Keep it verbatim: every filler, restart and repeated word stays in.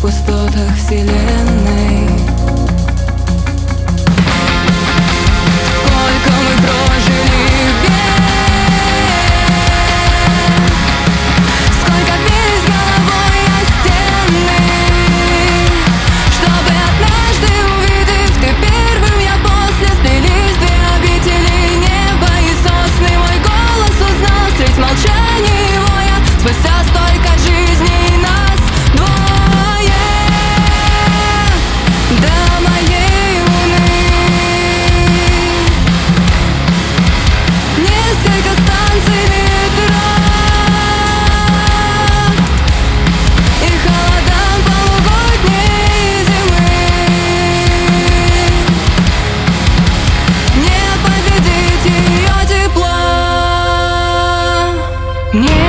пустотах вселенной. Сколько мы прожили век, сколько бились головой о стены, чтобы однажды, увидев ты первым, я после, сплелись две обители, небо и сосны. Мой голос узнал средь молчания его я, спустя столько жизней нас двое до моей луны. Несколько станций метро и холодам полугодней зимы. Не победить ее тепло. Не